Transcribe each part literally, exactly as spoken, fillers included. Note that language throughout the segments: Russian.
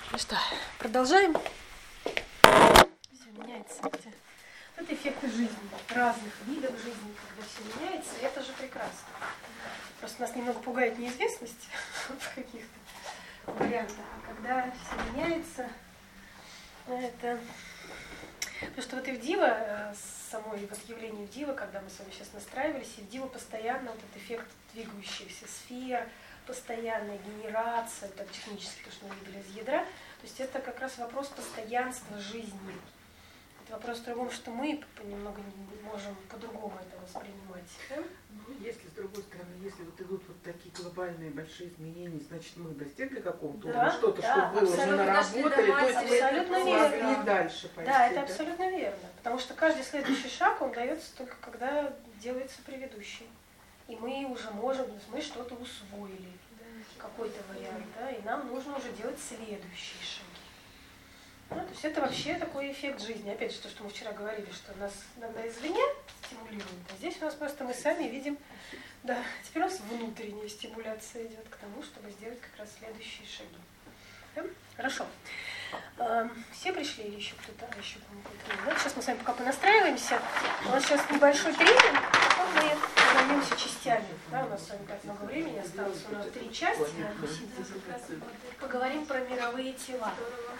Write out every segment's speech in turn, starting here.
Ну что, продолжаем? Все меняется. Это эффекты жизни, разных видов жизни, когда все меняется, и это же прекрасно. Просто нас немного пугает неизвестность в каких-то вариантах. А когда все меняется, это... Потому что вот и в Дива, самой вот явлении в Дива, когда мы с вами сейчас настраивались, и в Дива постоянно вот этот эффект двигающихся сфер, постоянная генерация, так технически, то, что мы видели из ядра, то есть это как раз вопрос постоянства жизни. Это вопрос в другом, что мы немного не можем по-другому это воспринимать. Да? Ну, если, с другой стороны, если вот идут вот такие глобальные большие изменения, значит, мы достигли какого-то да, уровня, что-то, да, что было уже наработали, то есть абсолютно мы верно. смогли дальше пойти. Да, это да? абсолютно верно. Потому что каждый следующий шаг, он дается только когда делается предыдущий. И мы уже можем, мы что-то усвоили, какой-то вариант, да, и нам нужно уже делать следующие шаги. Ну, то есть это вообще такой эффект жизни. Опять же, то, что мы вчера говорили, что нас иногда извне стимулирует, а здесь у нас просто мы сами видим, да, теперь у нас внутренняя стимуляция идет к тому, чтобы сделать как раз следующие шаги. Да? Хорошо. Все пришли или еще кто-то? А, еще кому-то. Да? Сейчас мы с вами пока понастраиваемся. У нас сейчас небольшой тренинг, потом мы займемся частями. Да? У нас с вами так много времени осталось. У нас три части. Поговорим про мировые тела.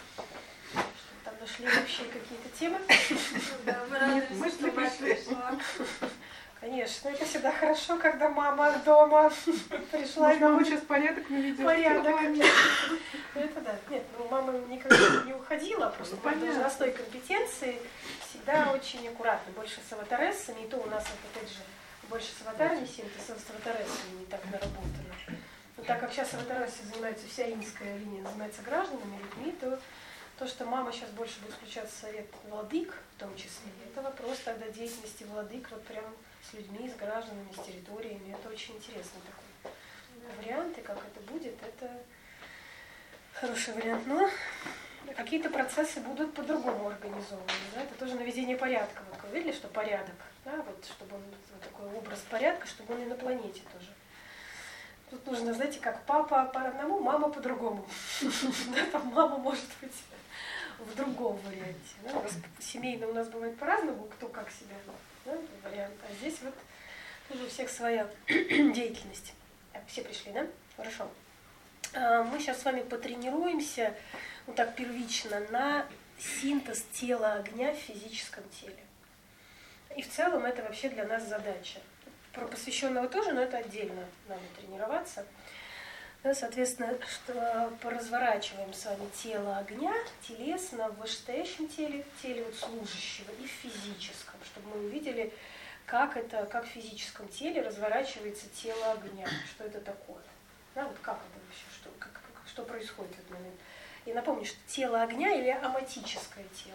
Там нашли общие какие-то темы. Да, мы рады, что мать пришла. Конечно, это всегда хорошо, когда мама дома пришла. И нам сейчас порядок наведет. Порядок. Это да. Нет, ну мама никогда не уходила, просто по должностной компетенции всегда очень аккуратно. Больше с аватарессами, и то у нас, опять же, больше с аватарной синтезом, с аватарессами не так наработано. Но так как сейчас аватарессы занимается, вся инская линия занимается гражданами, людьми, то то, что мама сейчас больше будет включаться в совет владык, в том числе, это вопрос тогда деятельности владык вот прям с людьми, с гражданами, с территориями. Это очень интересный такой вариант, и как это будет, это хороший вариант. Но какие-то процессы будут по-другому организованы. Да? Это тоже наведение порядка. Вот вы видели, что порядок, да? Вот, чтобы он, вот такой образ порядка, чтобы он и на планете тоже. Тут нужно, знаете, как папа по одному, мама по-другому. Там мама может быть в другом варианте. Да? У нас семейно у нас бывает по-разному, кто как себя, да, вариант. А здесь вот тоже у всех своя деятельность. Так, все пришли, да? Хорошо. Мы сейчас с вами потренируемся, вот так первично, на синтез тела огня в физическом теле. И в целом это вообще для нас задача. Про посвященного тоже, но это отдельно надо тренироваться. Да, соответственно, что поразворачиваем с вами тело огня телесно в вышестоящем теле, в теле вот служащего и в физическом, чтобы мы увидели, как это, как в физическом теле разворачивается тело огня, что это такое. Да, вот как это вообще, что, как, как, что происходит в этот момент. И напомню, что тело огня или аматическое тело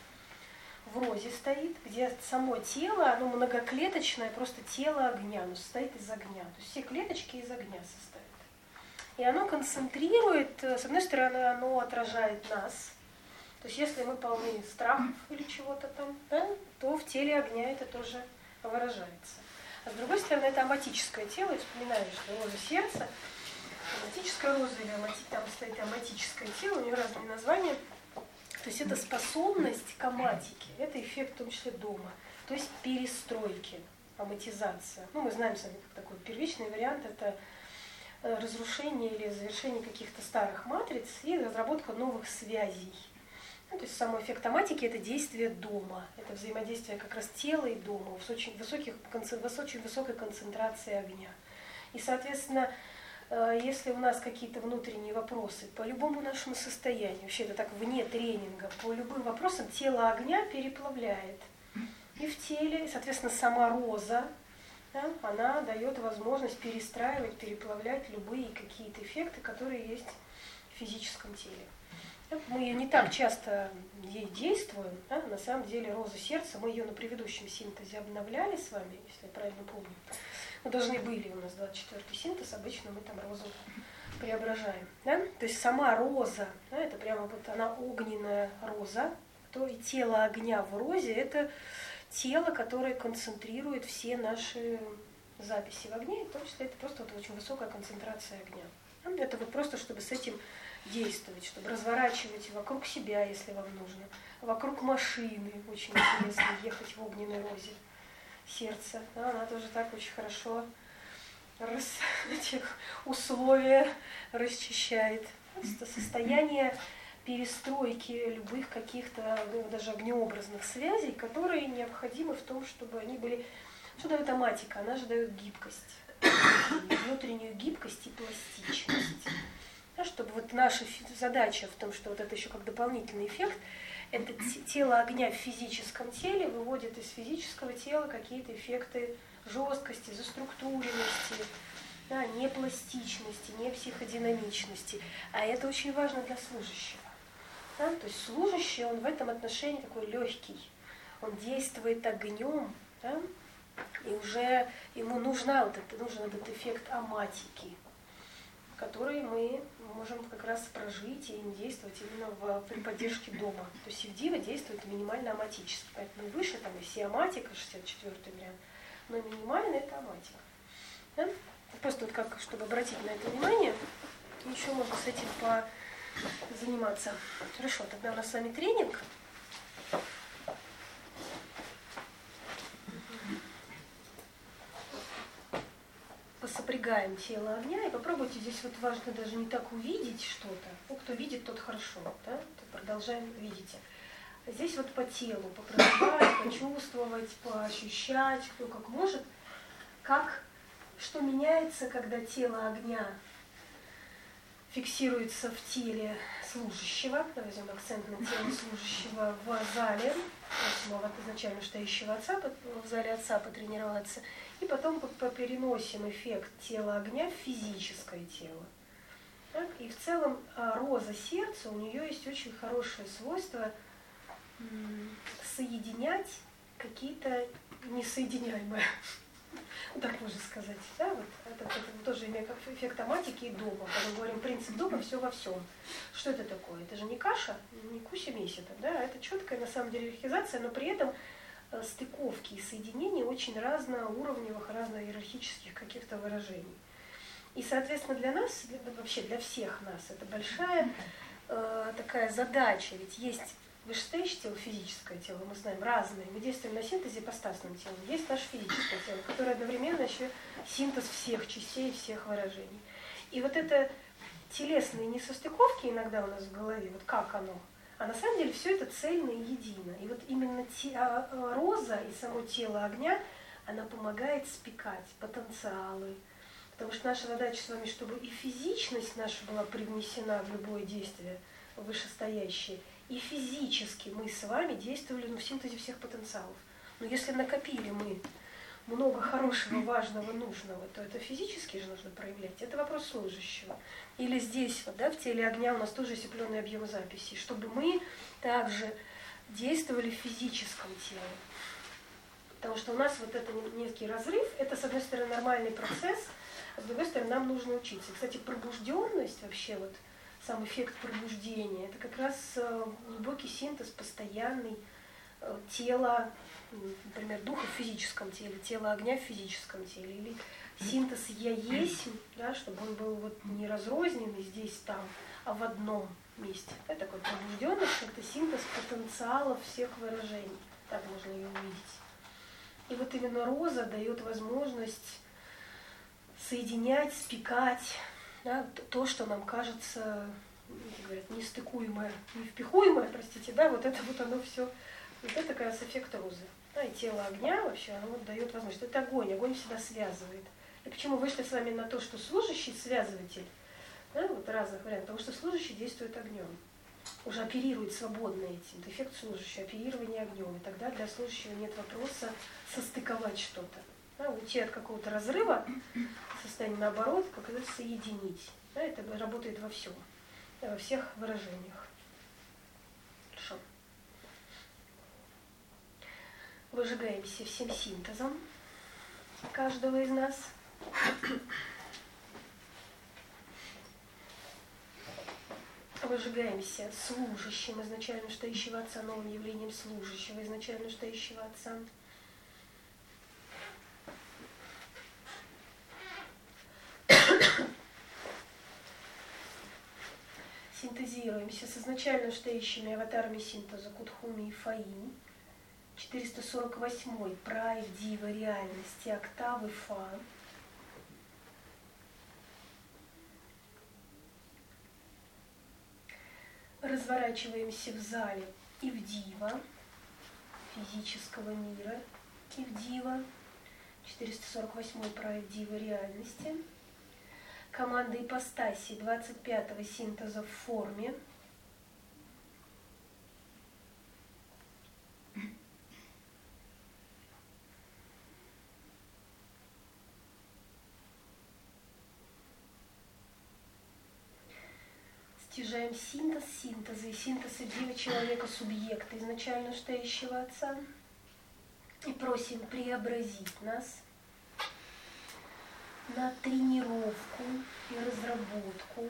в розе стоит, где само тело, оно многоклеточное, просто тело огня, оно состоит из огня. То есть все клеточки из огня состоят. И оно концентрирует, с одной стороны, оно отражает нас. То есть если мы полны страхов или чего-то там, да, то в теле огня это тоже выражается. А с другой стороны, это аматическое тело, и вспоминаю, что роза сердца, аматическая роза или амати, там стоит аматическое тело, у нее разные названия. То есть это способность к аматике, это эффект в том числе дома, то есть перестройки, аматизация. Ну, мы знаем с вами, как такой первичный вариант, это разрушение или завершение каких-то старых матриц и разработка новых связей. Ну, то есть самый эффект аматики – это действие дома, это взаимодействие как раз тела и дома с очень, высоких, с очень высокой концентрацией огня. И, соответственно, если у нас какие-то внутренние вопросы по любому нашему состоянию, вообще это так вне тренинга, по любым вопросам тело огня переплавляет. И в теле, соответственно, сама роза, да, она дает возможность перестраивать, переплавлять любые какие-то эффекты, которые есть в физическом теле. Мы ее не так часто ей действуем, да, на самом деле роза сердца, мы ее на предыдущем синтезе обновляли с вами, если я правильно помню. Мы должны были, у нас двадцать четвёртый синтез, обычно мы там розу преображаем. Да? То есть сама роза, да, это прямо вот она огненная роза, то и тело огня в розе – это тело, которое концентрирует все наши записи в огне, и в том числе это просто вот очень высокая концентрация огня. Это вот просто, чтобы с этим действовать, чтобы разворачивать вокруг себя, если вам нужно, вокруг машины, очень интересно ехать в огненной розе. Сердце, да, она тоже так очень хорошо рас, эти условия расчищает. Это состояние перестройки любых каких-то, ну, даже огнеобразных связей, которые необходимы в том, чтобы они были... Что дает аматика? Она же дает гибкость, внутреннюю гибкость и пластичность. Да, чтобы вот наша задача в том, что вот это еще как дополнительный эффект, это тело огня в физическом теле выводит из физического тела какие-то эффекты жесткости, заструктуренности, да, не пластичности, не психодинамичности. А это очень важно для служащего. Да? То есть служащий, он в этом отношении такой легкий. Он действует огнем, да? И уже ему нужна вот это, нужен этот эффект аматики, который мы можем как раз прожить и действовать именно в, при поддержке дома. То есть Сивдива действует минимально аматически, поэтому выше там и сиаматика, шестьдесят четвёртый вариант, но минимально это аматика. Да? Просто вот как, чтобы обратить на это внимание, еще можно с этим позаниматься. Хорошо, тогда у нас с вами тренинг. Посопрягаем тело огня и попробуйте, здесь вот важно даже не так увидеть что-то. Ну, кто видит, тот хорошо, да? То продолжаем видеть. А здесь вот по телу, попроживать, почувствовать, поощущать, кто как может, как, что меняется, когда тело огня фиксируется в теле служащего, возьмем акцент на тело служащего в зале, вот изначально стоящего отца, в зале отца потренироваться, и потом переносим эффект тела огня в физическое тело. Так? И в целом роза сердца, у нее есть очень хорошее свойство соединять какие-то несоединяемые. Так можно сказать. Да? Вот это, это тоже имеет эффект аматики и дома. Когда мы говорим принцип дома, все во всем. Что это такое? Это же не каша, не куся месяца. Да? Это четкая на самом деле иерархизация, но при этом стыковки и соединения очень разноуровневых, разноиерархических каких-то выражений. И, соответственно, для нас, для, вообще для всех нас, это большая э, такая задача. Ведь есть вышестоящее тело, физическое тело, мы знаем, разные. Мы действуем на синтезе ипостасным телом. Есть наше физическое тело, которое одновременно еще синтез всех частей, всех выражений. И вот это телесные несостыковки иногда у нас в голове, вот как оно, а на самом деле все это цельно и едино. И вот именно те, а, а, роза и само тело огня, она помогает спекать потенциалы. Потому что наша задача с вами, чтобы и физичность наша была привнесена в любое действие вышестоящее, и физически мы с вами действовали ну, в синтезе всех потенциалов. Но если накопили мы много хорошего, важного, нужного, то это физически же нужно проявлять. Это вопрос служащего. Или здесь, вот, да, в теле огня у нас тоже есть определенный объем записей, чтобы мы также действовали в физическом теле. Потому что у нас вот это некий разрыв, это, с одной стороны, нормальный процесс, а с другой стороны, нам нужно учиться. Кстати, пробужденность, вообще вот сам эффект пробуждения, это как раз глубокий синтез, постоянный тела, например, духа в физическом теле, тело огня в физическом теле, или синтез «я есть», да, чтобы он был вот не разрозненный здесь, там, а в одном месте. Это такой пробужденность, это синтез потенциалов всех выражений. Так можно ее увидеть. И вот именно роза дает возможность соединять, спекать, да, то, что нам кажется, как говорят, нестыкуемое, невпихуемое, простите, да, вот это вот оно все, вот это как раз эффект розы. Да, и тело огня вообще, оно вот дает возможность. Это огонь, огонь всегда связывает. И почему вышли с вами на то, что служащий связыватель, да, вот разных вариантов, потому что служащий действует огнем, уже оперирует свободно этим. Это эффект служащего, оперирование огнем. И тогда для служащего нет вопроса состыковать что-то. Да, уйти от какого-то разрыва, состояние наоборот, как это соединить. Да, это работает во всем, во всех выражениях. Хорошо. Выжигаемся всем синтезом каждого из нас. Выжигаемся служащим, изначально стоящего отца, новым явлением служащего, изначально стоящего отца. Синтезируемся с изначально стоящими аватарами синтеза Кудхуми и Фаи. четыреста сорок восьмой Прайв Дива реальности октавы Фа. Разворачиваемся в зале Ивдива, физического мира Ивдива. четыреста сорок восьмой Прайв Дива реальности. Команда ипостаси двадцать пятого синтеза в форме. Стяжаем синтез синтеза и синтез идеи человека субъекта, изначально стоящего Отца. И просим преобразить нас на тренировку и разработку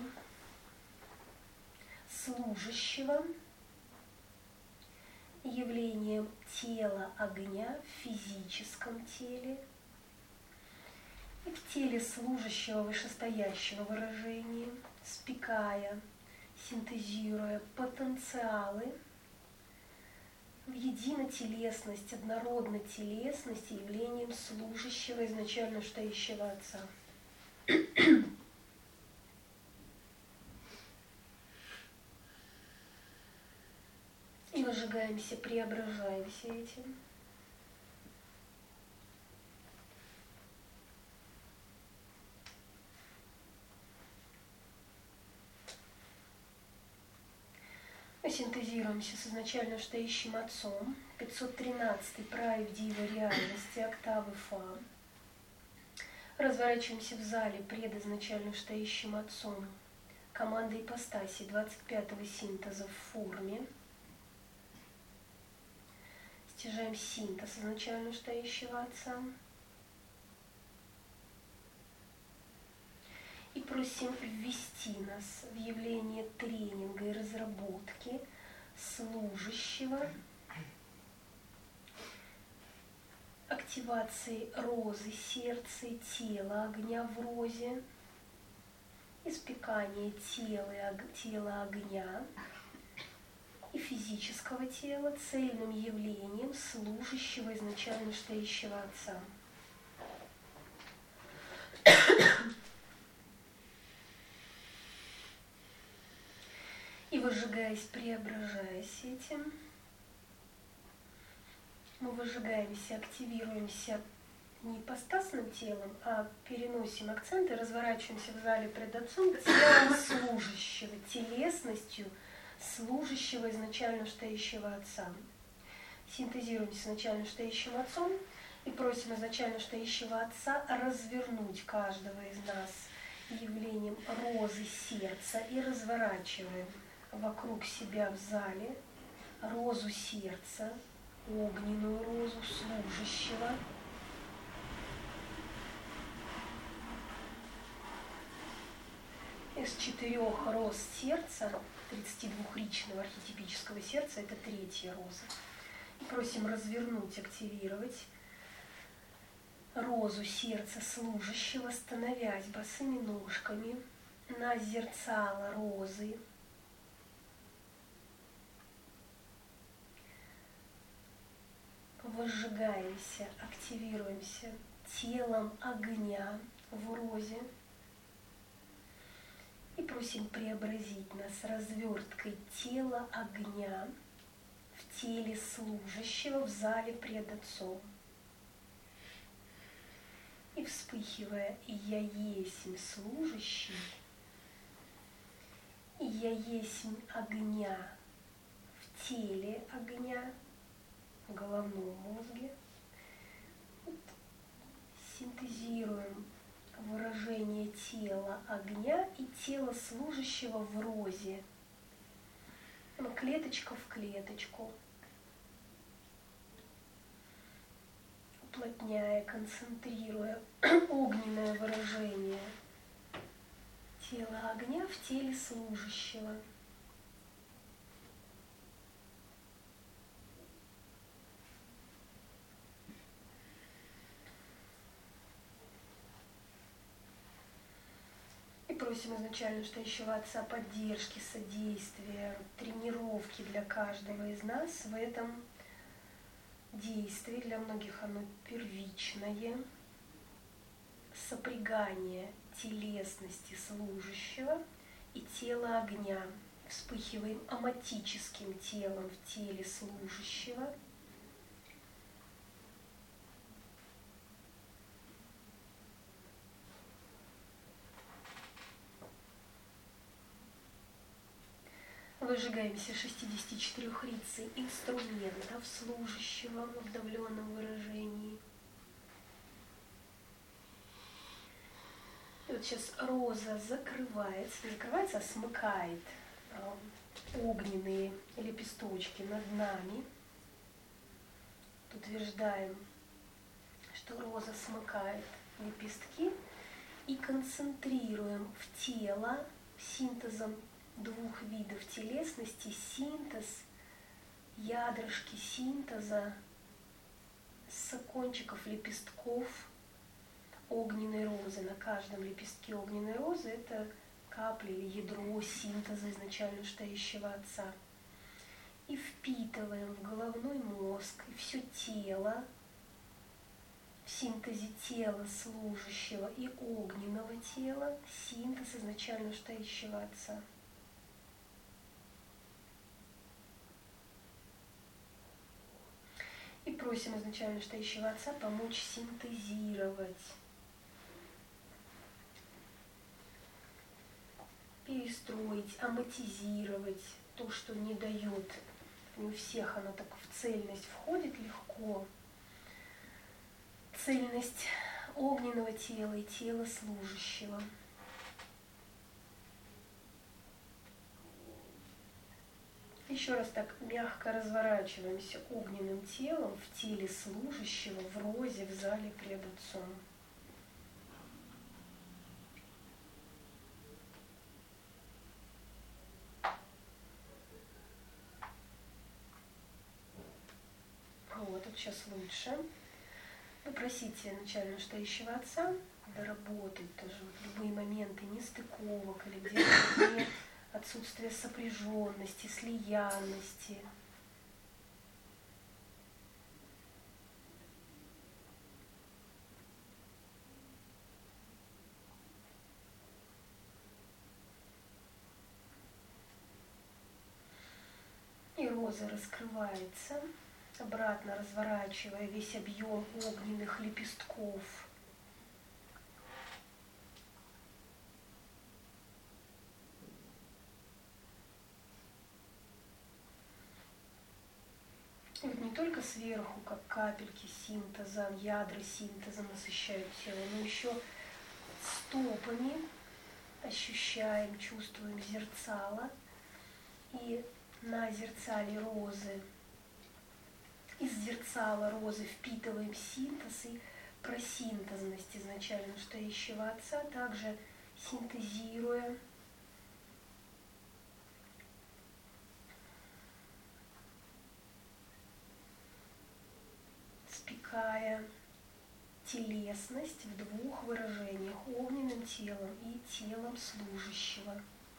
служащего явлением тела огня в физическом теле и в теле служащего вышестоящего выражения, спекая, синтезируя потенциалы в единотелесность, однороднотелесность явлением служащего изначально стоящего Отца. И выжигаемся, преображаемся этим. Мы синтезируемся с изначально стоящим Отцом, пятьсот тринадцатый Прайв Дива реальности, октавы Фа. Разворачиваемся в зале пред изначально стоящим Отцом, команда ипостаси двадцать пятого синтеза в форме. Стяжаем синтез изначально стоящего Отца. И просим ввести нас в явление тренинга и разработки служащего, активации розы, сердца и тела, огня в розе, испекание тела, тела огня и физического тела цельным явлением служащего изначально стоящего Отца. И выжигаясь, преображаясь этим, мы выжигаемся, активируемся не ипостасным телом, а переносим акценты, разворачиваемся в зале пред Отцом телом служащего, телесностью служащего изначально стоящего Отца. Синтезируемся с изначально стоящим Отцом и просим изначально стоящего Отца развернуть каждого из нас явлением розы сердца и разворачиваем вокруг себя в зале розу сердца, огненную розу служащего. Из четырех роз сердца, тридцатидвухричного архетипического сердца, это третья роза. И просим развернуть, активировать розу сердца служащего, становясь босыми ножками на зерцало розы. Возжигаемся, активируемся телом огня в розе и просим преобразить нас разверткой тела огня в теле служащего в зале пред Отцом. И вспыхивая «Я есмь служащий», «Я есмь огня» в теле огня, в головном мозге. Вот. Синтезируем выражение тела огня и тела служащего в розе. Клеточка в клеточку. Уплотняя, концентрируя огненное выражение тела огня в теле служащего. И просим изначально стоящего Отца поддержки, содействия, тренировки для каждого из нас в этом действии. Для многих оно первичное. Сопрягание телесности служащего и тела огня. Вспыхиваем аматическим телом в теле служащего. Выжигаемся шестидесятичетырёхрицей инструментов служащего в вдавленном выражении. И вот сейчас роза закрывается, не закрывается, а смыкает э, огненные лепесточки над нами. Утверждаем, что роза смыкает лепестки и концентрируем в тело синтезом двух видов телесности, синтез, ядрышки синтеза с кончиков лепестков огненной розы. На каждом лепестке огненной розы это капля или ядро синтеза изначально стоящего Отца. И впитываем в головной мозг и все тело, в синтезе тела служащего и огненного тела, синтез изначально стоящего Отца. И просим изначально стоящего Отца помочь синтезировать, перестроить, аматизировать то, что не дает. Не у всех оно так в цельность входит легко. Цельность огненного тела и тела служащего. Еще раз так мягко разворачиваемся огненным телом в теле служащего в розе в зале пред Отцом. Вот, вот сейчас лучше. Попросите начально стоящего Отца доработать тоже вот любые моменты нестыковок или где-то нет отсутствие сопряженности, слиянности. И роза раскрывается, обратно разворачивая весь объем огненных лепестков. И вот не только сверху, как капельки синтеза, ядра синтеза насыщают тело, но еще стопами ощущаем, чувствуем зерцало. И на зерцале розы, из зерцала розы впитываем синтез и просинтезность изначально стоящего Отца, также синтезируя спекая телесность в двух выражениях, огненным телом и телом служащего.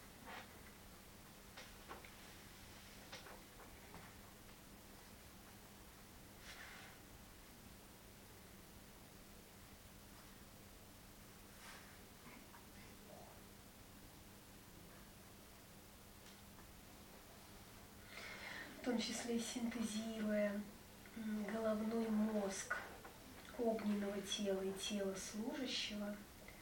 В том числе синтезируя головной мозг огненного тела и тела служащего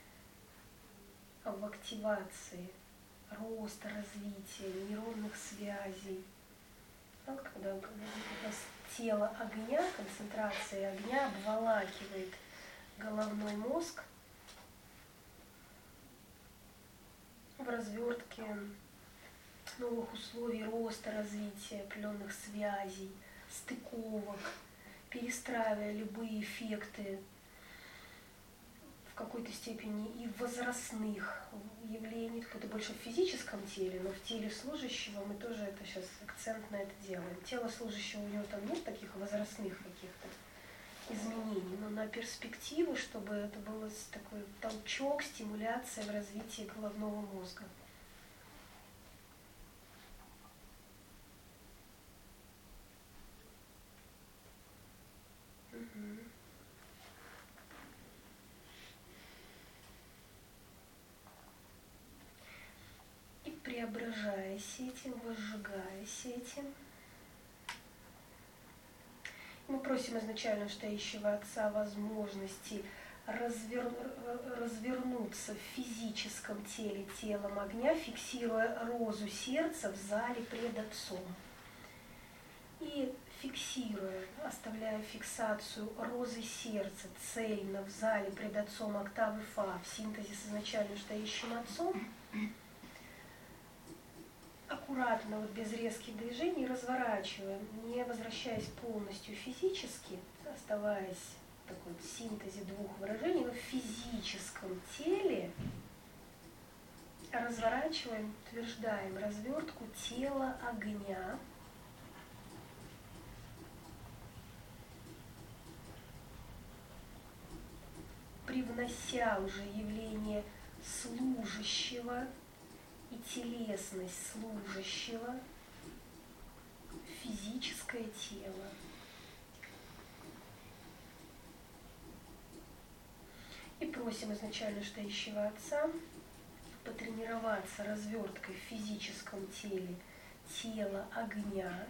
в активации роста, развития нейронных связей. Вот когда как раз тело огня, концентрация огня обволакивает головной мозг в развертке новых условий роста, развития определенных связей, стыковок, перестраивая любые эффекты в какой-то степени и возрастных явлений, какое-то больше в физическом теле, но в теле служащего мы тоже это сейчас акцент на это делаем. Тело служащего, у него там нет таких возрастных каких-то изменений, но на перспективу, чтобы это был такой толчок, стимуляция в развитии головного мозга. Угу. И преображаясь этим, возжигаясь этим, мы просим изначально стоящего Отца возможности развер... развернуться в физическом теле телом огня, фиксируя розу сердца в зале пред Отцом. И фиксируя, оставляя фиксацию розы сердца цельно в зале пред Отцом октавы Фа в синтезе с изначально стоящим Отцом, аккуратно, вот без резких движений разворачиваем, не возвращаясь полностью физически, оставаясь в такой синтезе двух выражений, но в физическом теле разворачиваем, утверждаем развертку тела огня, привнося уже явление служащего и телесность служащего в физическое тело. И просим изначально стоящего Отца потренироваться разверткой в физическом теле тела огня,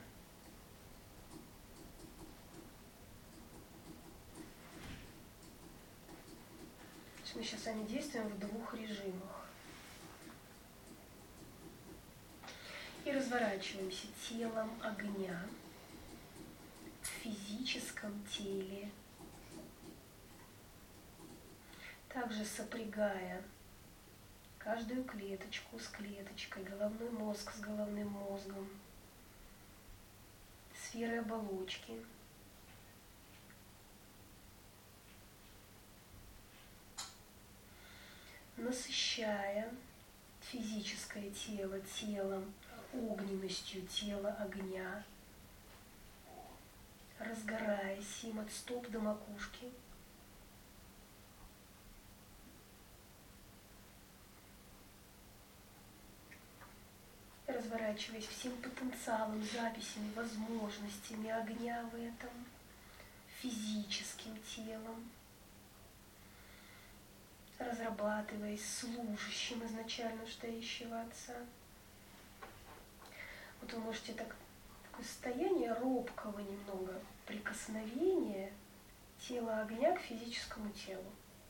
мы сейчас с вами действуем в двух режимах. И разворачиваемся телом огня в физическом теле, также сопрягая каждую клеточку с клеточкой, головной мозг с головным мозгом, сферы оболочки. Насыщая физическое тело телом, огненностью тела огня, разгораясь им от стоп до макушки. Разворачиваясь всем потенциалом, записями, возможностями огня в этом, физическим телом, разрабатываясь служащим изначально стоящего Отца. Вот вы можете так, такое состояние робкого немного прикосновения тела огня к физическому телу.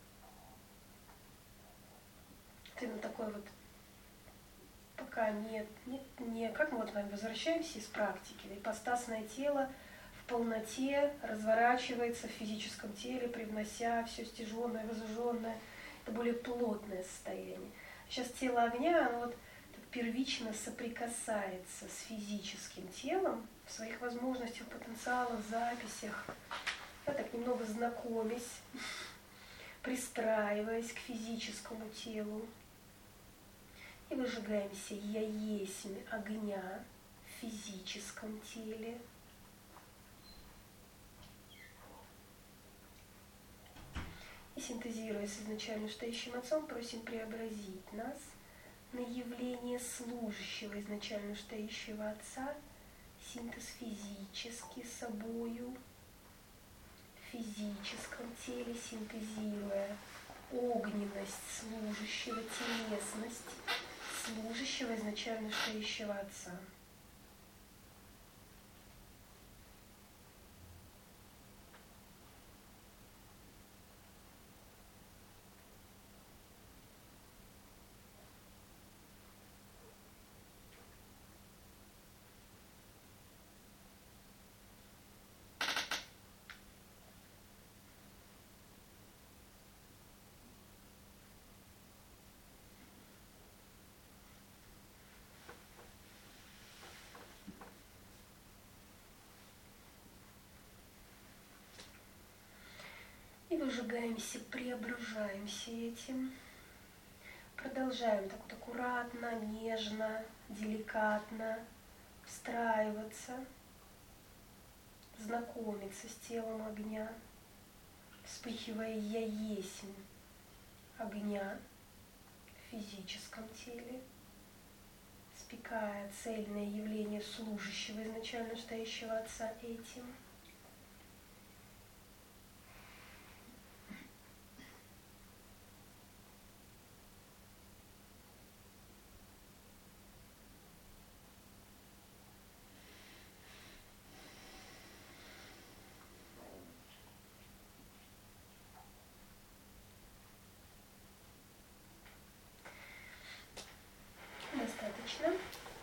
Это именно такой вот, пока нет, нет, не, как мы вот с вами возвращаемся из практики, ипостасное тело в полноте разворачивается в физическом теле, привнося все стяженное, возжженное. Это более плотное состояние. Сейчас тело огня, оно вот так первично соприкасается с физическим телом в своих возможностях, потенциалах, записях. Я так немного знакомясь, пристраиваясь к физическому телу. И выжигаемся «Я есть огня» в физическом теле. И синтезируя с изначально стоящим Отцом, просим преобразить нас на явление служащего изначально стоящего Отца, синтез физически собою, в физическом теле синтезируя огненность служащего, телесность служащего изначально стоящего Отца. И выжигаемся, преображаемся этим. Продолжаем так вот аккуратно, нежно, деликатно встраиваться, знакомиться с телом огня, вспыхивая «Я есмь» огня в физическом теле, спекая цельное явление служащего изначально стоящего Отца этим. Достаточно.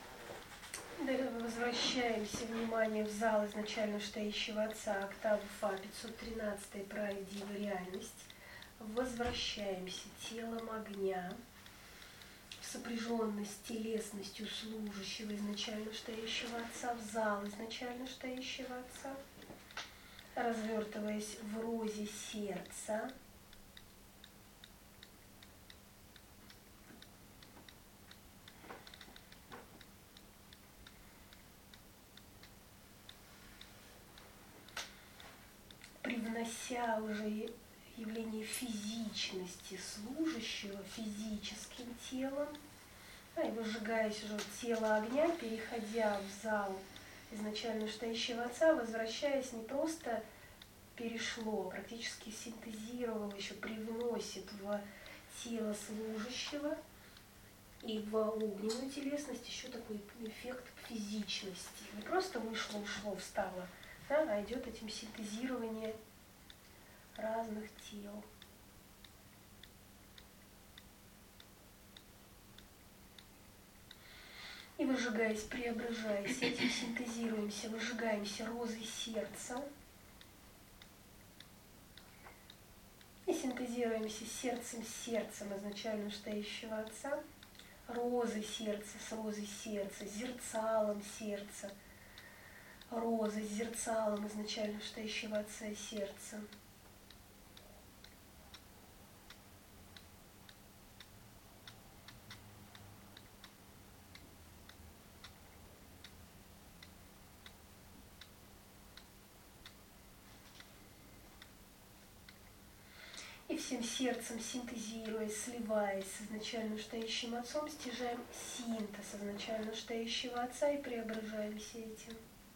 Возвращаемся внимание в зал изначально стоящего Отца, октаву Фа, пятьсот тринадцать, правдивая реальность. Возвращаемся телом огня в сопряженность с телесностью служащего изначально стоящего Отца в зал изначально стоящего Отца, развертываясь в розе сердца. Привнося уже явление физичности служащего физическим телом, а, и выжигаясь уже в тело огня, переходя в зал изначально стоящего Отца, возвращаясь, не просто перешло, а практически синтезировало, еще привносит в тело служащего и в огненную телесность еще такой эффект физичности. Не просто вышло, ушло, встало, да, а идет этим синтезирование разных тел. И выжигаясь, преображаясь, этим синтезируемся, выжигаемся розой сердца. И синтезируемся сердцем с сердцем изначально стоящего Отца, розой сердца с розой сердца, зерцалом сердца, розой с зерцалом изначально стоящего Отца и сердца. И всем сердцем синтезируясь, сливаясь с изначально стоящим Отцом, стяжаем синтез изначально стоящего Отца и преображаемся этим.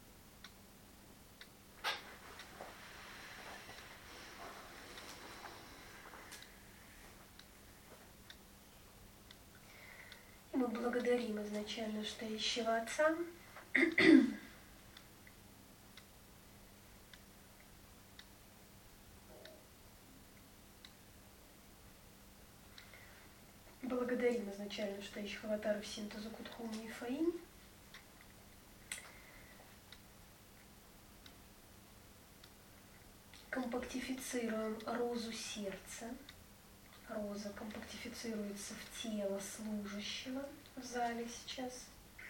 И мы благодарим изначально стоящего Отца, благодарим изначально стоящих аватаров синтеза Кутхуми и Фаинь. Компактифицируем розу сердца. Роза компактифицируется в тело служащего в зале сейчас.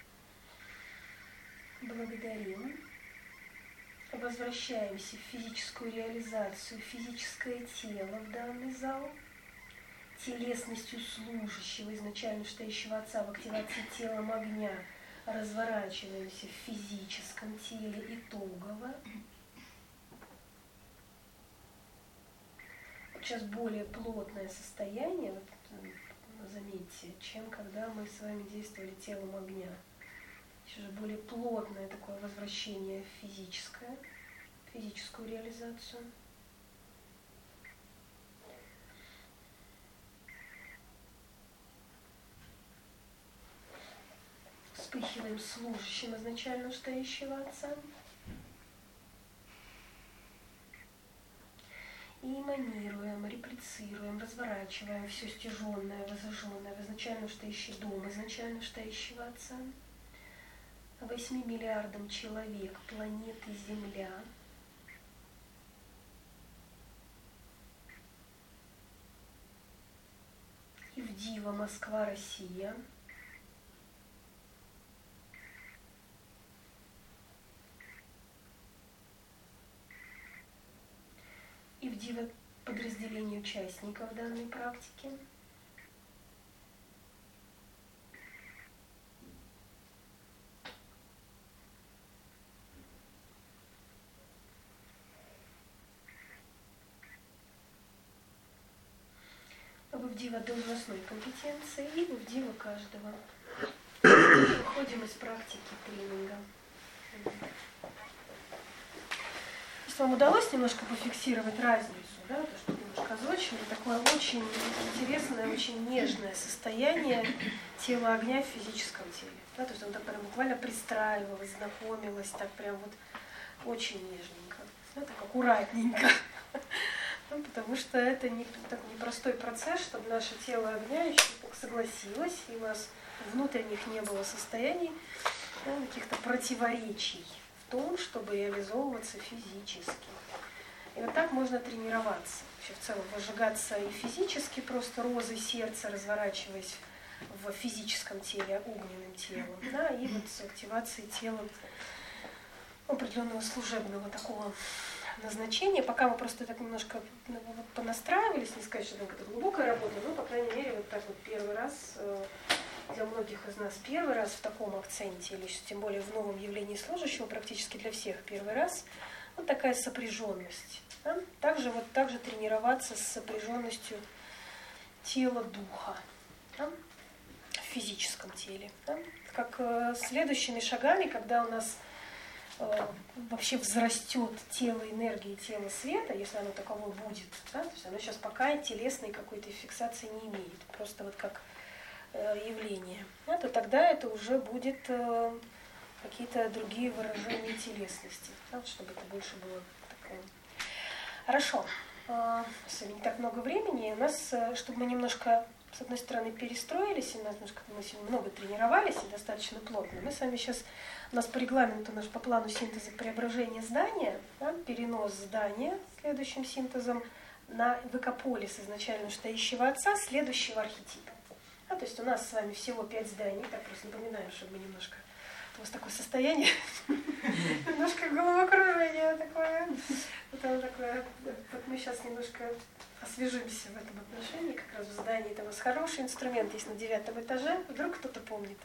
Благодарим. Возвращаемся в физическую реализацию, физическое тело в данный зал. Телесностью служащего, изначально стоящего Отца в активации телом огня, разворачиваемся в физическом теле итогово. Сейчас более плотное состояние, вот, заметьте, чем когда мы с вами действовали телом огня. Сейчас же более плотное такое возвращение в физическое, физическую реализацию. Вспыхиваем служащим изначально стоящего Отца. И эманируем, реплицируем, разворачиваем все стяженное, возжженное в изначально стоящий дом, изначально стоящего Отца. Восьми миллиардам человек планеты Земля. И в Дива, Москва, Россия. И в Дива подразделение участников данной практики. правдиво должностной компетенции и правдиво каждого. Выходим из практики тренинга. Если вам удалось немножко пофиксировать разницу, да, то, что немножко озвучили, такое очень интересное, очень нежное состояние тела огня в физическом теле. Да, то есть он так прям буквально пристраивалось, знакомилось, так прям вот очень нежненько, да, так аккуратненько. Ну, потому что это не такой непростой процесс, чтобы наше тело огня еще согласилось, и у нас внутренних не было состояний, да, каких-то противоречий в том, чтобы реализовываться физически. И вот так можно тренироваться. Вообще в целом выжигаться и физически, просто розой сердца, разворачиваясь в физическом теле, огненным телом, да, и вот с активацией тела определенного служебного такого назначения. Пока мы просто так немножко понастраивались, не сказать, что это глубокая работа, но, по крайней мере, вот так вот первый раз, для многих из нас первый раз в таком акценте, или тем более в новом явлении служащего, практически для всех первый раз, вот такая сопряженность. Да? Также вот также тренироваться с сопряженностью тела-духа, да? В физическом теле. Да? Как э, следующими шагами, когда у нас э, вообще взрастет тело энергии, тело света, если оно таково будет, да? То есть оно сейчас пока телесной какой-то фиксации не имеет, просто вот как э, явление, да? То тогда это уже будет э, какие-то другие выражения телесности, да? Вот чтобы это больше было такое. Хорошо. Сегодня не так много времени. У нас, чтобы мы немножко, с одной стороны, перестроились, и нас немножко, мы сегодня много тренировались и достаточно плотно. Мы с вами сейчас, у нас по регламенту, наш по плану синтеза преображения здания, да, перенос здания следующим синтезом на векополис изначально стоящего отца следующего архетипа. Да, то есть у нас с вами всего пять зданий. Так, просто напоминаем, чтобы мы немножко... У вас такое состояние, немножко головокружение такое. Вот такое. Вот мы сейчас немножко освежимся в этом отношении. Как раз в здании это у нас хороший инструмент есть на девятом этаже. Вдруг кто-то помнит?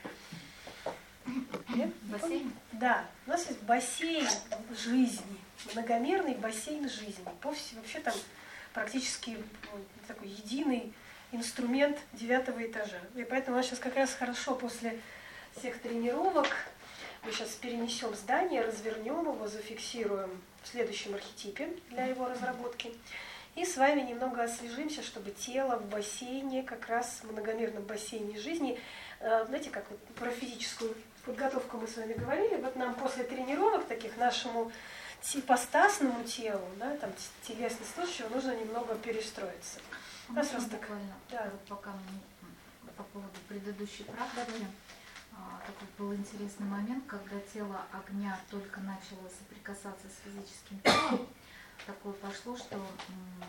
Нет? Бассейн? Да, у нас есть бассейн жизни, многомерный бассейн жизни. Вообще там практически такой единый инструмент девятого этажа. И поэтому у нас сейчас как раз хорошо после всех тренировок мы сейчас перенесем здание, развернем его, зафиксируем в следующем архетипе для его разработки. И с вами немного освежимся, чтобы тело в бассейне, как раз в многомерном бассейне жизни, знаете, как вот про физическую подготовку мы с вами говорили, вот нам после тренировок таких нашему ипостасному телу, да, там телесность служащего, нужно немного перестроиться. А раз раз буквально, так. Да. Вот пока мы по поводу предыдущей практики, такой был интересный момент, когда тело огня только начало соприкасаться с физическим телом, такое пошло, что м-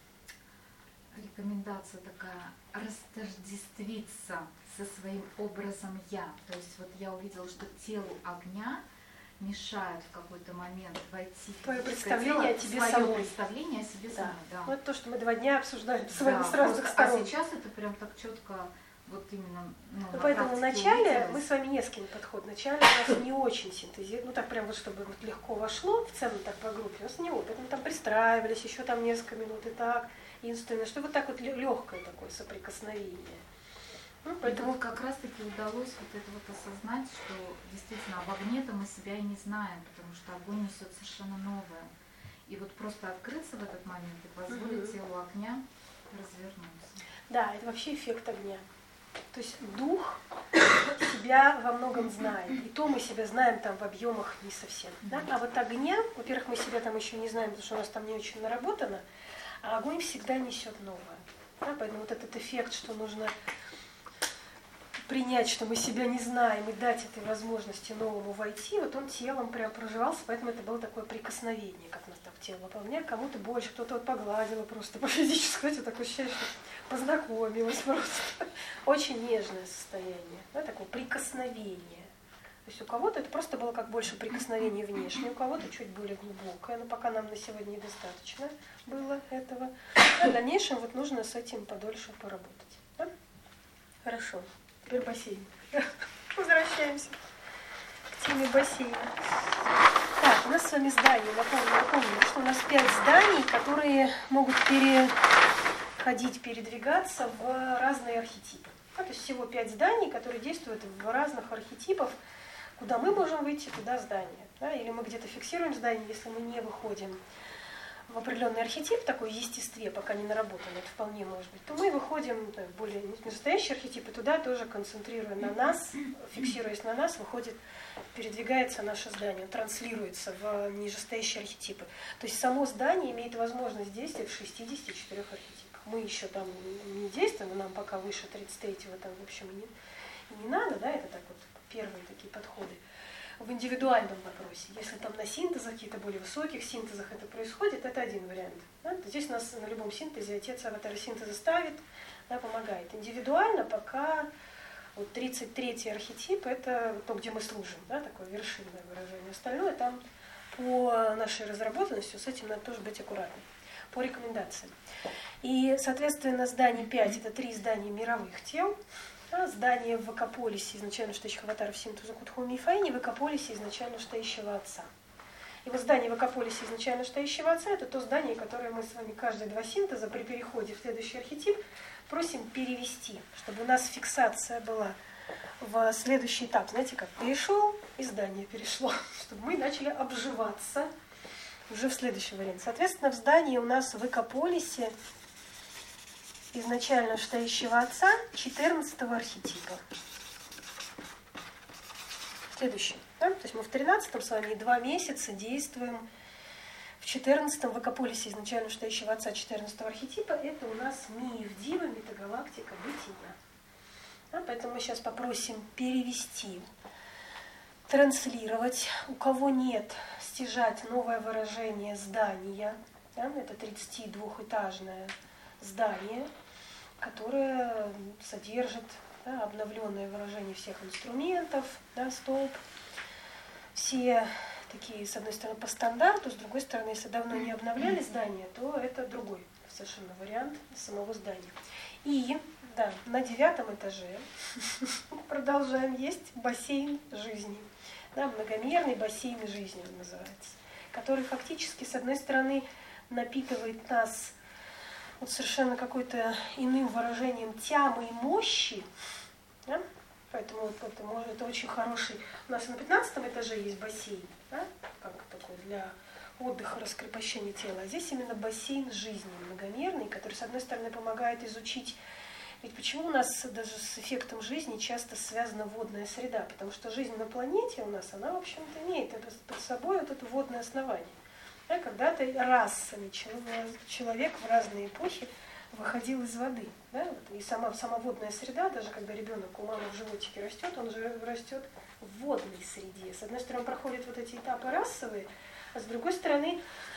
рекомендация такая растождествиться со своим образом «я». То есть вот я увидела, что телу огня мешает в какой-то момент войти в твое представление тело, о тебе свое самой. представление о себе да. самой. Да. Вот то, что мы два дня обсуждаем с вами да, с разных просто, сторон. А сейчас это прям так четко. Вот именно, ну, ну, поэтому вначале мы с вами не с кем подход. Вначале у нас не очень синтезировали, ну так прям вот, чтобы вот легко вошло в целом так по группе, у нас не опыт. Мы там пристраивались, еще там несколько минут и так, инструмент, чтобы вот так вот легкое такое соприкосновение. Ну, поэтому как раз-таки удалось вот это вот осознать, что действительно об огне-то мы себя и не знаем, потому что огонь несет совершенно новое. И вот просто открыться в этот момент и позволить mm-hmm. телу огня развернуться. Да, это вообще эффект огня. То есть дух себя во многом знает. И то мы себя знаем там в объемах не совсем. Да? А вот огня, во-первых, мы себя там еще не знаем, потому что у нас там не очень наработано, а огонь всегда несет новое. Да? Поэтому вот этот эффект, что нужно принять, что мы себя не знаем, и дать этой возможности новому войти, вот он телом прям проживался, поэтому это было такое прикосновение, как нас так тело выполняет. Кому-то больше, кто-то вот погладила просто по физическому, знаете, такое ощущение, что познакомилась просто. Очень нежное состояние, да, такое прикосновение. То есть у кого-то это просто было как больше прикосновение внешнее, у кого-то чуть более глубокое, но пока нам на сегодня недостаточно было этого. А в дальнейшем вот нужно с этим подольше поработать. Да? Хорошо. Теперь бассейн. Возвращаемся к теме бассейна. Так, у нас с вами здания. Напомню, напомню, что у нас пять зданий, которые могут пере... ходить, передвигаться в разные архетипы. Да, то есть всего пять зданий, которые действуют в разных архетипах, куда мы можем выйти, туда здание. Да, или мы где-то фиксируем здание, если мы не выходим в определенный архетип, такой в естестве, пока не наработан, это вполне может быть, то мы выходим да, в более настоящий архетип, и туда тоже концентрируя на нас, фиксируясь на нас, выходит, передвигается наше здание, транслируется в нижестоящие архетипы. То есть само здание имеет возможность действовать в шестидесяти четырёх архетипах. Мы еще там не действуем, нам пока выше тридцать третьего там, в общем, не, не надо, да, это так вот первые такие подходы. В индивидуальном вопросе. Если там на синтезах, каких-то более высоких синтезах это происходит, это один вариант. Да? Здесь у нас на любом синтезе отец аватара синтеза ставит, да, помогает. Индивидуально пока вот тридцать третий архетип, это то, где мы служим, да, такое вершинное выражение. Остальное там по нашей разработанности, с этим надо тоже быть аккуратным, по рекомендациям. И, соответственно, здание пять, это три здания мировых тел. Да, здание в Вакаполисе изначально штающих аватаров синтеза Кудхуми и Фаини, в Вакаполисе изначально штающего отца. И вот здание в Вакаполисе изначально штающего отца, это то здание, которое мы с вами каждые два синтеза при переходе в следующий архетип просим перевести, чтобы у нас фиксация была в следующий этап. Знаете, как перешел, и здание перешло, чтобы мы начали обживаться уже в следующий вариант. Соответственно, в здании у нас в Вакаполисе изначально штающего отца четырнадцатого архетипа. Следующий. Да? То есть мы в тринадцатом с вами два месяца действуем в четырнадцатом Вакаполисе изначально штающего отца четырнадцатого архетипа. Это у нас Миевдива, метагалактика, бытия. Да? Поэтому мы сейчас попросим перевести, транслировать. У кого нет, стяжать новое выражение здания. Да? Это тридцатидвухэтажное здание, которое содержит да, обновленное выражение всех инструментов, да, столб. Все такие, с одной стороны, по стандарту, с другой стороны, если давно не обновляли здание, то это другой совершенно вариант самого здания. И да, на девятом этаже продолжаем, есть бассейн жизни. Да, многомерный бассейн жизни он называется, который фактически, с одной стороны, напитывает нас вот совершенно какой-то иным выражением тямы и мощи. Да? Поэтому вот это, может, это очень хороший. У нас на пятнадцатом этаже есть бассейн, да? Как такой для отдыха, раскрепощения тела. А здесь именно бассейн жизни многомерный, который, с одной стороны, помогает изучить. Ведь почему у нас даже с эффектом жизни часто связана водная среда? Потому что жизнь на планете у нас, она, в общем-то, имеет это, под собой вот это водное основание. Да, когда-то расами человек в разные эпохи выходил из воды. Да? И сама, сама водная среда, даже когда ребенок у мамы в животике растет, он же растет в водной среде. С одной стороны, проходят вот эти этапы расовые, а с другой стороны,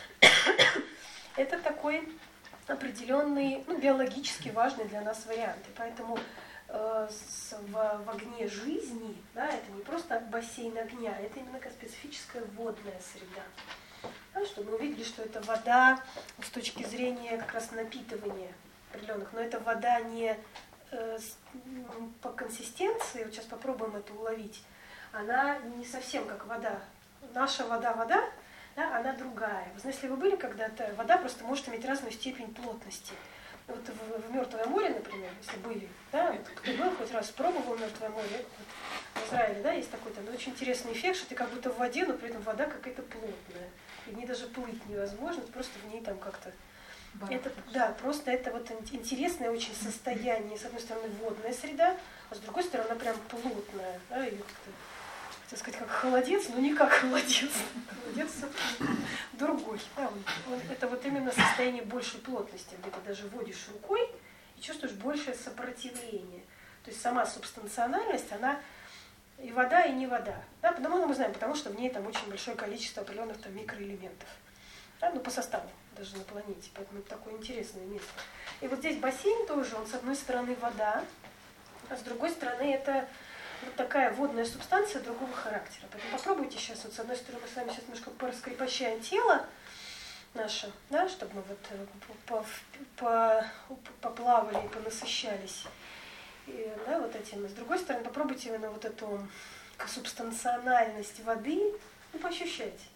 это такой определенный, ну, биологически важный для нас вариант. И поэтому э, с, в, в огне жизни, да, это не просто бассейн огня, это именно как специфическая водная среда. Да, чтобы мы увидели, что это вода с точки зрения как раз напитывания определенных, но это вода не э, по консистенции, вот сейчас попробуем это уловить, она не совсем как вода. Наша вода-вода, да, она другая. Вы знаете, если вы были когда-то, вода просто может иметь разную степень плотности. Вот в, в Мертвое море, например, если были, да, кто был, хоть раз пробовал Мертвое море, вот в Израиле, да, есть такой там очень интересный эффект, что ты как будто в воде, но при этом вода какая-то плотная. И в ней даже плыть невозможно, просто в ней там как-то... Это, да, просто это вот интересное очень состояние. С одной стороны, водная среда, а с другой стороны, она прям плотная. Да, ее как-то, хотел сказать, как холодец, но не как холодец. Холодец другой. Да, он, он, это вот именно состояние большей плотности, где ты даже водишь рукой и чувствуешь большее сопротивление. То есть сама субстанциональность, она и вода, и не вода. Да, потому мы знаем, потому что в ней там очень большое количество определенных там микроэлементов. Да, ну, по составу, даже на планете. Поэтому это такое интересное место. И вот здесь бассейн тоже, он с одной стороны вода, а с другой стороны это вот такая водная субстанция другого характера. Поэтому попробуйте сейчас, вот с одной стороны мы с вами сейчас немножко пораскрепощаем тело наше, да, чтобы мы вот по, по, поплавали и понасыщались. И, да, вот этим. С другой стороны, попробуйте именно вот эту субстанциональность воды, ну, поощущайте.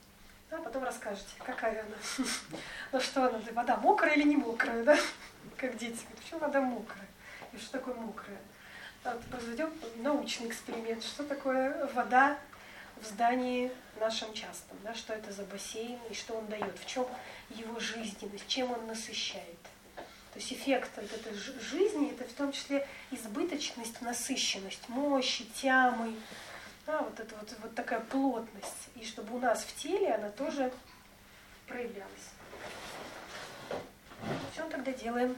А потом расскажете, какая она. Ну что она, вода мокрая или не мокрая, да? Как дети говорят, почему вода мокрая? И что такое мокрая? Вот произведем научный эксперимент, что такое вода в здании нашем частном, да? Что это за бассейн и что он дает, в чем его жизненность, чем он насыщает. То есть эффект вот этой жизни, это в том числе избыточность, насыщенность, мощи, тямы, да, вот это вот, вот такая плотность. И чтобы у нас в теле она тоже проявлялась. Что тогда делаем?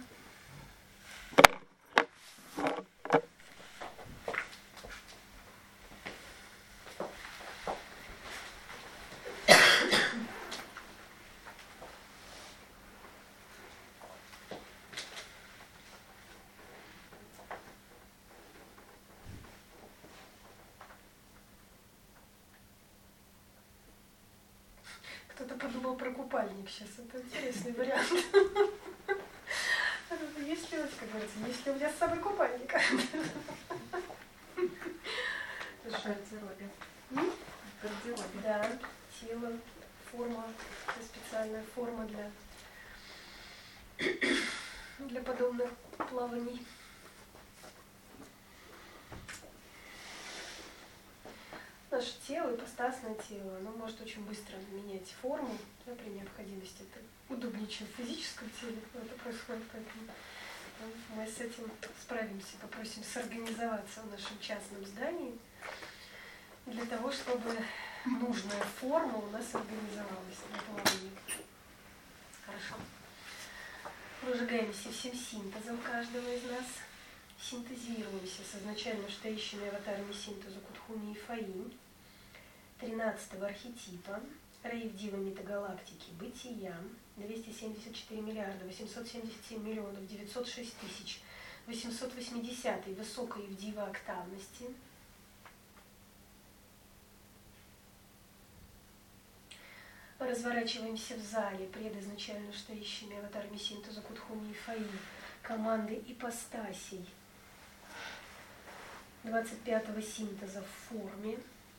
Кто-то подумал про купальник сейчас. Это интересный вариант. Есть ли, как говорится, есть ли у меня с собой купальник? В гардеробе. В гардеробе. Да, тело, форма, специальная форма для, для подобных плаваний. Наше тело, ипостасное тело, оно может очень быстро менять форму, да, при необходимости. Это удобнее, чем в физическом теле, но это происходит, поэтому мы с этим справимся, попросим сорганизоваться в нашем частном здании для того, чтобы нужная форма у нас организовалась на плавании. Хорошо. Выжигаемся всем синтезом каждого из нас. Синтезируемся с изначально стоящими аватарами синтеза Кутхуни и Фаинь, тринадцатого архетипа, рейв-дива метагалактики, бытия, двести семьдесят четыре миллиарда восемьсот семьдесят семь миллионов девятьсот шесть тысяч восемьсот восьмидесятой высокой евдива октавности, разворачиваемся в зале пред изначально стоящими аватарами синтеза Кутхуни и Фаинь, команды ипостасей двадцать пятого синтеза в форме.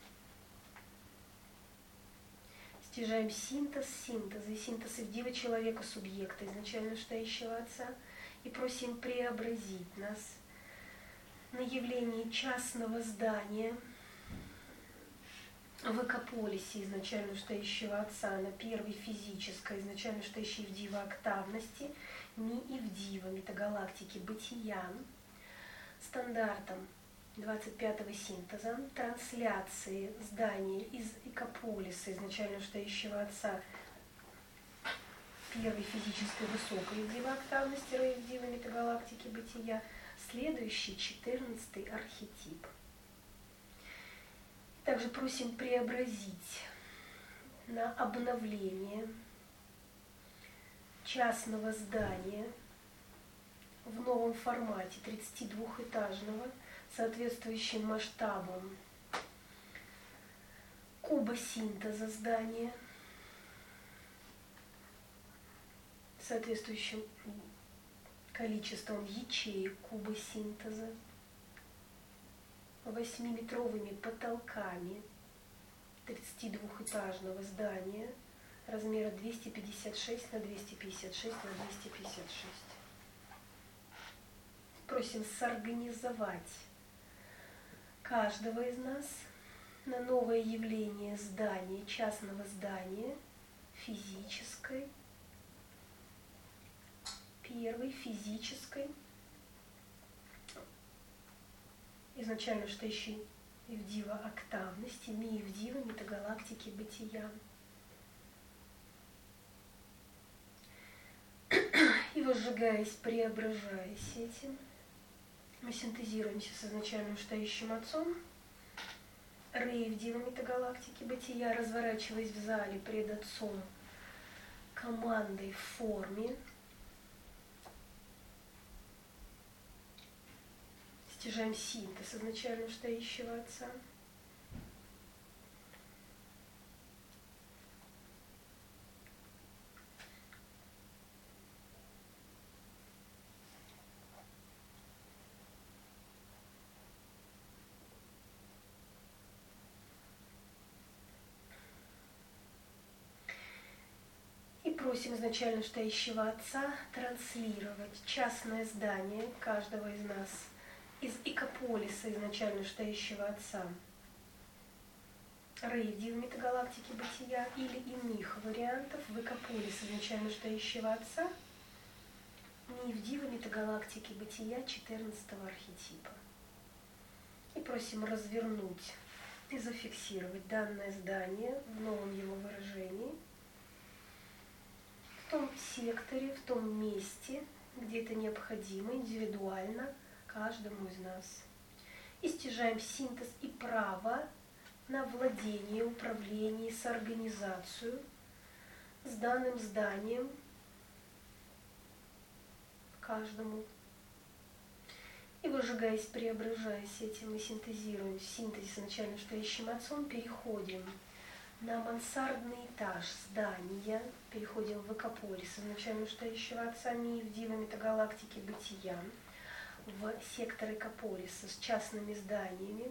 Стяжаем синтез синтеза и синтез Ивдива человека, субъекта, изначально стоящего Отца, и просим преобразить нас на явление частного здания в экополисе изначально стоящего Отца, на первой физической, изначально стоящей Ивдива октавности, ми Ивдива метагалактики бытия, стандартом двадцать пятого синтеза, трансляции здания из экополиса, изначально стоящего Отца, первой физической высокой Ивдива октавности, Ивдива метагалактики бытия, следующий четырнадцатый архетип. Также просим преобразить на обновление частного здания в новом формате тридцатидвухэтажного, соответствующим масштабам куба синтеза здания, соответствующим количеством ячеек куба синтеза, восьмиметровыми потолками тридцатидвухэтажного здания размера двести пятьдесят шесть на двести пятьдесят шесть на двести пятьдесят шесть. Просим сорганизовать каждого из нас на новое явление здания, частного здания, физической, первой физической, изначально стоящей Ивдива октавности, ми Ивдива метагалактики бытия. И возжигаясь, преображаясь этим, мы синтезируемся с изначально стоящим Отцом, рейв-дива метагалактики бытия, разворачиваясь в зале пред Отцом командой в форме, стяжаем синтез изначально стоящего Отца. просим изначально стоящего Отца транслировать частное здание каждого из нас из экополиса изначально стоящего Отца, Рейди в метагалактике бытия или иных вариантов в экополис изначально стоящего Отца, Нивдива метагалактики бытия четырнадцатого архетипа. И просим развернуть и зафиксировать данное здание в новом его выражении, в том секторе, в том месте, где это необходимо, индивидуально каждому из нас. И стяжаем синтез и право на владение, управление, соорганизацию с данным зданием каждому. И выжигаясь, преображаясь этим и синтезируем в синтезе с начально стоящим Отцом, переходим на мансардный этаж здания, переходим в экополис изначально стоящего Отца Нивдива метагалактики бытия, в сектор экополиса с частными зданиями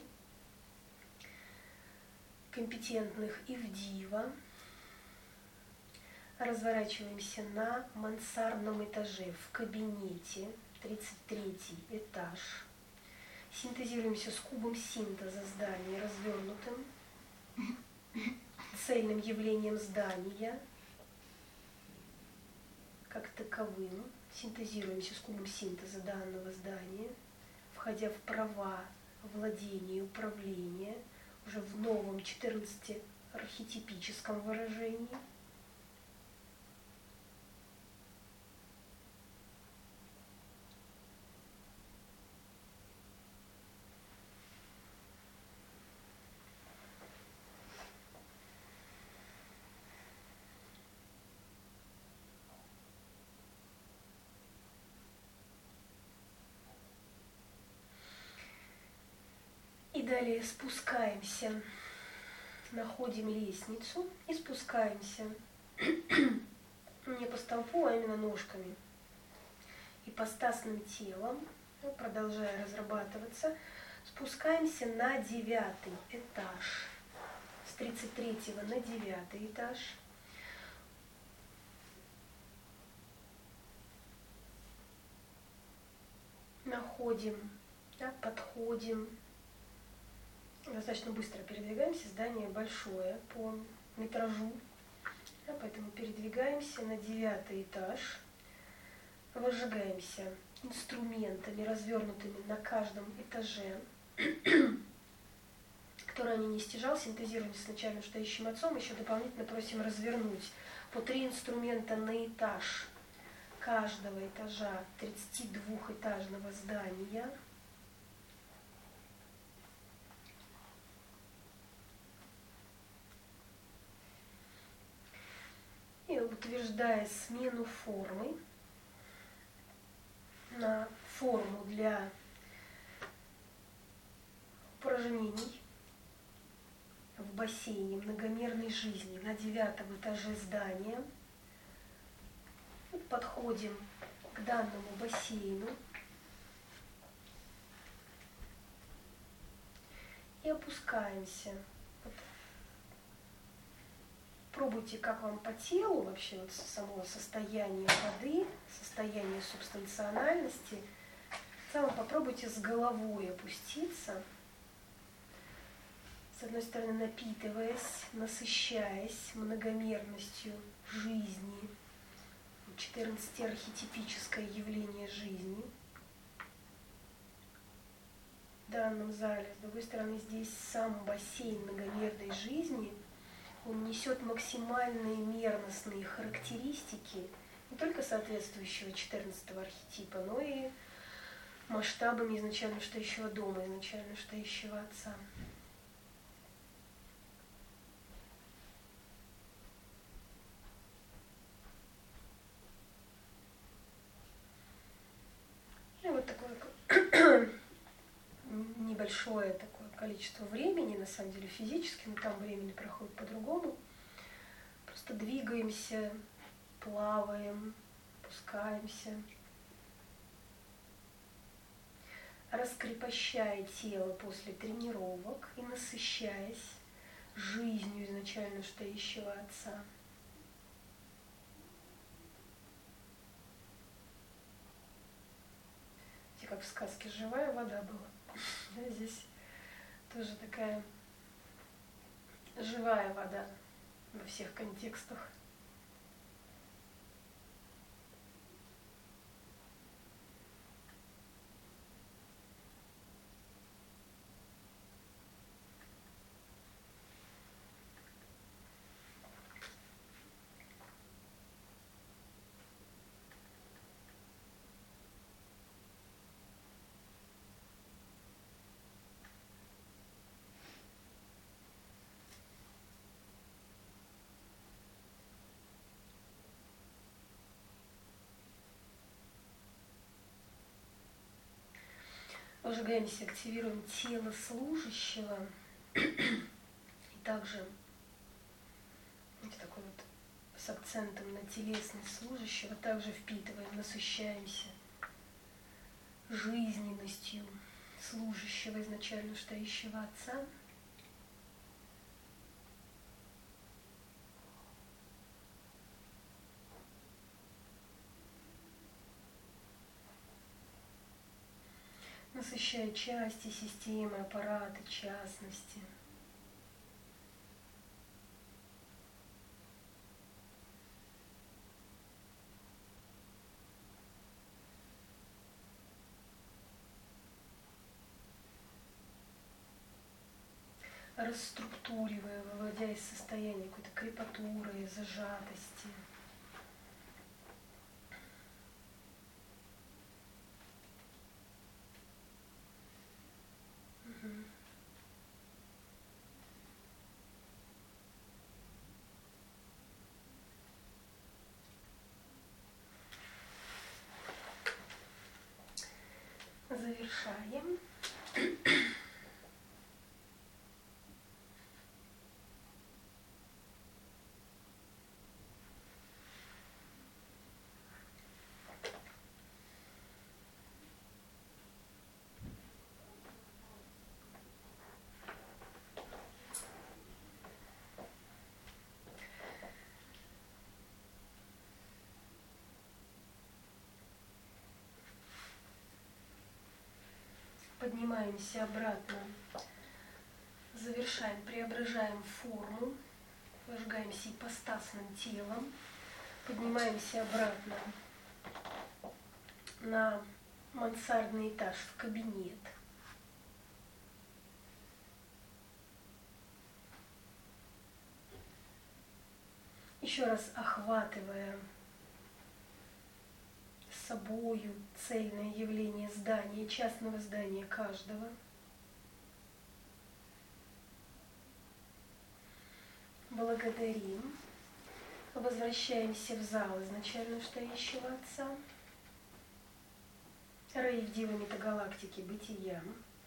компетентных Ивдива. Разворачиваемся на мансардном этаже в кабинете, тридцать третий этаж. Синтезируемся с кубом синтеза здания, развернутым, цельным явлением здания, как таковым. Синтезируемся с кубом синтеза данного здания, входя в права владения и управления уже в новом четырнадцатиархетипическом выражении. И далее спускаемся, находим лестницу и спускаемся не по столпу, а именно ножками. Ипостасным телом, продолжая разрабатываться, спускаемся на девятый этаж. С тридцать третьего на девятый этаж. Находим, да, подходим. Достаточно быстро передвигаемся, здание большое по метражу, да, поэтому передвигаемся на девятый этаж, выжигаемся инструментами, развернутыми на каждом этаже, которые они не стяжал, синтезируем с начальным стоящим Отцом, еще дополнительно просим развернуть по три инструмента на этаж каждого этажа тридцатидвухэтажного здания. И утверждая смену формы на форму для упражнений в бассейне многомерной жизни на девятом этаже здания, подходим к данному бассейну и опускаемся. Вот. Пробуйте, как вам по телу вообще вот само состояние воды, состояние субстанциональности. В целом попробуйте с головой опуститься. С одной стороны, напитываясь, насыщаясь многомерностью жизни, четырнадцатиархетипическое явление жизни в данном зале. С другой стороны, здесь сам бассейн многомерной жизни, он несет максимальные мерностные характеристики не только соответствующего четырнадцатого архетипа, но и масштабами изначально стоящего дома, изначально стоящего Отца. И вот такое небольшое такое количество времени, на самом деле физически, но там времени проходит по-другому. Просто двигаемся, плаваем, пускаемся, раскрепощая тело после тренировок и насыщаясь жизнью изначально стоящего Отца. как в сказке, живая вода была. Да, здесь тоже такая живая вода во всех контекстах. Ожигаемся, активируем тело служащего. И также вот такой вот с акцентом на телесность служащего также впитываем, насыщаемся жизненностью служащего, изначально стоящего Отца. Насыщая части системы, аппараты, частности. Расструктуривая, выводя из состояния какой-то крепатуры, зажатости. Завершаем. Поднимаемся обратно, завершаем, преображаем форму, зажигаемся ипостасным телом, поднимаемся обратно на мансардный этаж в кабинет. Еще раз охватывая собою цельное явление здания, частного здания каждого. Благодарим. Возвращаемся в зал изначально стоящего Отца. Рейв Дива Метагалактики Бытия.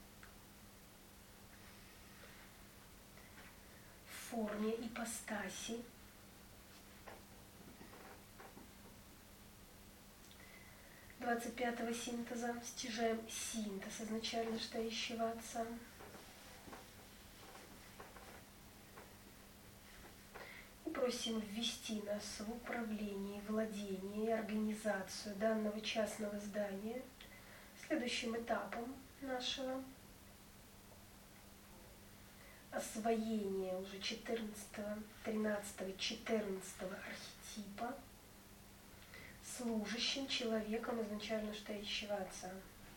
В форме ипостаси. двадцать пятого синтеза стяжаем синтез изначально стоящего Отца. И просим ввести нас в управление, владение и организацию данного частного здания следующим этапом нашего освоения уже четырнадцатого, тринадцатого, четырнадцатого архетипа служащим человеком изначально стоящего Отца.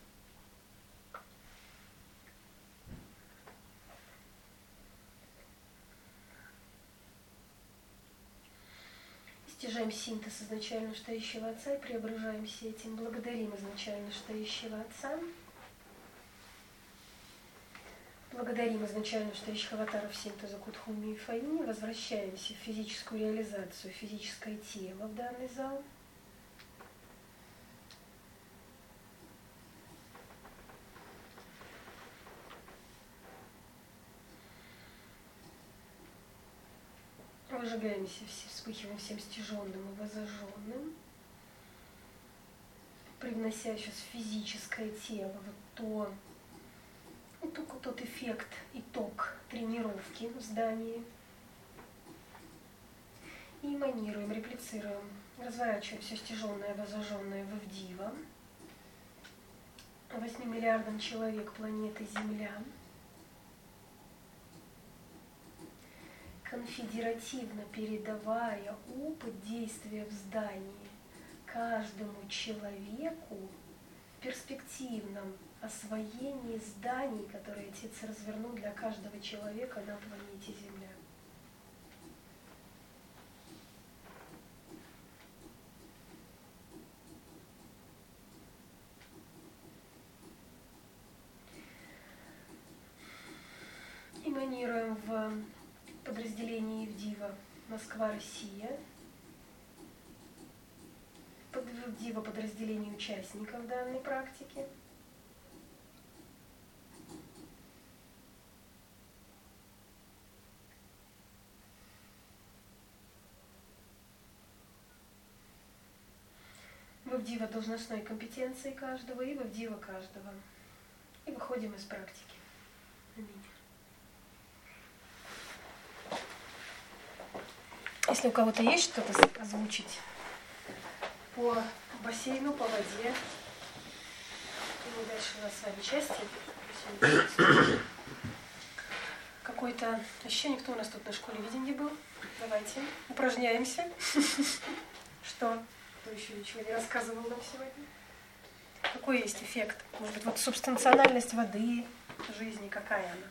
Стяжаем синтез изначально стоящего Отца и преображаемся этим. Благодарим изначально стоящего Отца. Благодарим изначально стоящих аватаров синтеза Кутхуми и Фаини. Возвращаемся в физическую реализацию, физическое тело в данный зал. Выжигаемся, вспыхиваем всем стяженным и возожженным, привнося сейчас в физическое тело вот то, вот только тот эффект, итог тренировки в здании. И эманируем, реплицируем, разворачиваем все стяженное, возожженное в Эвдива. восьми миллиардам человек планеты Земля, конфедеративно передавая опыт действия в здании каждому человеку в перспективном освоении зданий, которые Отец развернул для каждого человека на планете Земля. Эманируем в подразделении Евдива Москва-Россия, под Евдива подразделение участников данной практики. В Евдива должностной компетенции каждого и в Евдива каждого. И выходим из практики. Аминь. Если у кого-то есть что-то озвучить по бассейну, по воде, и дальше у нас с вами части. Какое-то ощущение, кто у нас тут на школе видения был? Давайте, упражняемся. Что? Кто еще ничего не рассказывал нам сегодня? Какой есть эффект? Может быть, вот субстанциональность воды, жизни, какая она?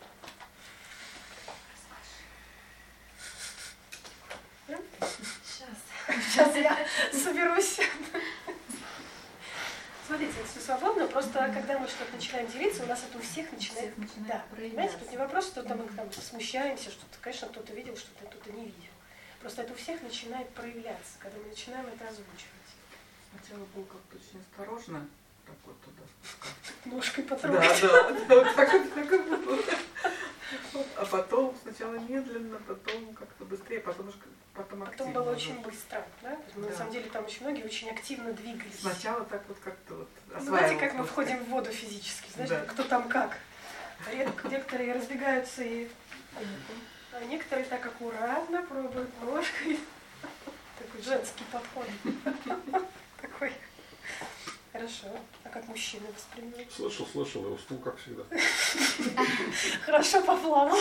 Сейчас. Сейчас я соберусь. Смотрите, это все свободно, просто mm-hmm. когда мы что-то начинаем делиться, у нас это у всех начинает... Всех начинает да, понимаете, тут не вопрос, что там мы там смущаемся, что-то, конечно, кто-то видел, что-то кто-то не видел. Просто это у всех начинает проявляться, когда мы начинаем это озвучивать. Сначала был как-то очень осторожно, так вот туда спускаться. Ножкой потрогать. Да, да, да, вот так вот, так вот. А потом сначала медленно, потом как-то быстрее, потом, потом активно. Потом было очень быстро, да? Да. На самом деле там очень многие очень активно двигались. Сначала так вот как-то вот осваивалось. Ну, знаете, как мы входим в воду физически, знаешь, да. Кто там как. Редко некоторые разбегаются и... А некоторые так аккуратно пробуют ножкой. Такой женский подход. Такой. Хорошо. А как мужчины воспринимают? Слышал, слышал и уснул, как всегда. Хорошо поплавал.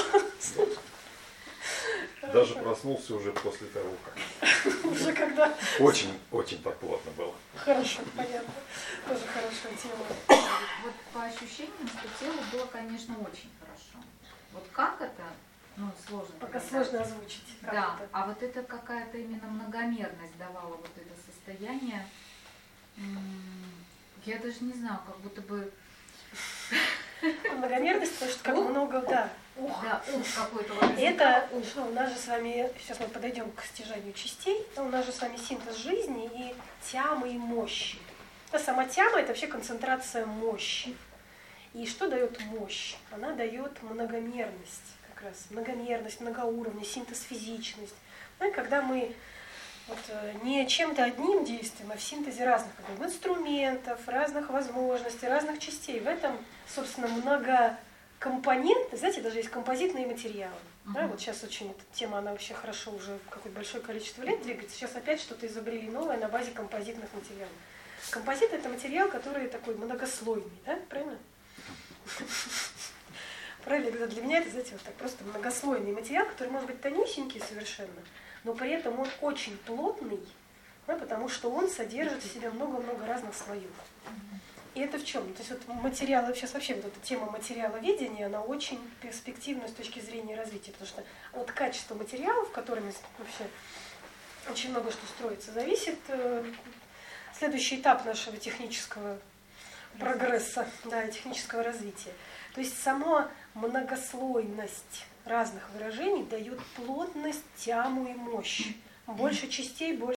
Даже проснулся уже после того, как. Уже когда? Очень, очень так плотно было. Хорошо, понятно. Тоже хорошая тема. Вот по ощущениям, что телу было, конечно, очень хорошо. Вот как это? Ну, сложно. Пока сложно озвучить. Да, это? А вот это какая-то именно многомерность давала вот это состояние. Я даже не знаю, как будто бы... Многомерность, потому что как ух, много, да. Ух, да, ух, какой-то вот это, что у нас же с вами, сейчас мы подойдем к стяжанию частей, у нас же с вами синтез жизни и тямы и мощи. А сама тяма — это вообще концентрация мощи. И что дает мощь? Она дает многомерность, как раз многомерность, многоуровня, синтез физичность. Да, когда мы вот, не чем-то одним действием, а в синтезе разных как бы, инструментов, разных возможностей, разных частей. В этом, собственно, многокомпонентность, знаете, даже есть композитные материалы. Uh-huh. Да, вот сейчас очень эта тема, она вообще хорошо уже какое-то большое количество лет двигается. Сейчас опять что-то изобрели новое на базе композитных материалов. Композит — это материал, который такой многослойный, да, правильно? Правильно, когда для меня это, знаете, вот так просто многослойный материал, который может быть тонюсенький совершенно, но при этом он очень плотный, да, потому что он содержит в себе много-много разных слоев. И это в чем? То есть вот материалы, сейчас вообще вот эта тема материаловедения, она очень перспективна с точки зрения развития, потому что от качества материалов, которыми вообще очень много что строится, зависит э, следующий этап нашего технического прогресса, да, технического развития. То есть сама многослойность разных выражений дает плотность, тяму и мощь. Больше частей, больше